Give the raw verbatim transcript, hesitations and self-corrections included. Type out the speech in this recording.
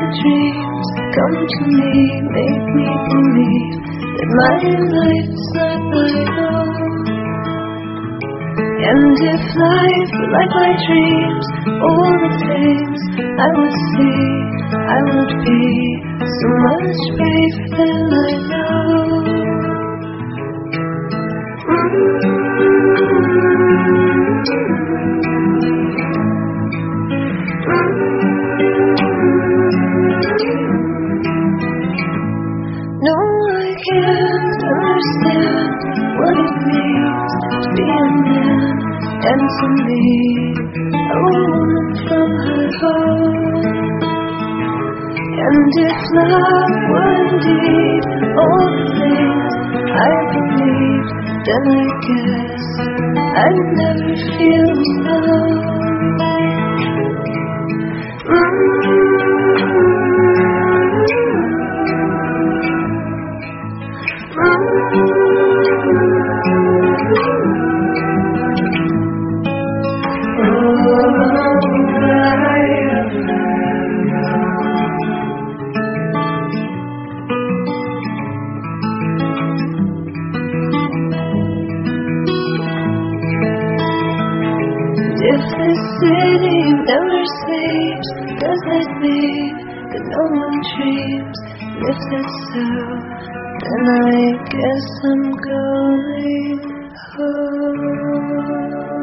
dreams come to me, make me believe that my life's not my own. And if life were like my dreams, all the things I would see, I would be so much braver than I know. No, I can't understand what it means to be a man and to leave a woman from her home. And if love were indeed all the things I believed, then I guess I'd never feel alone. If this city never sleeps, does that mean that no one dreams? And if that's so, then I guess I'm going home.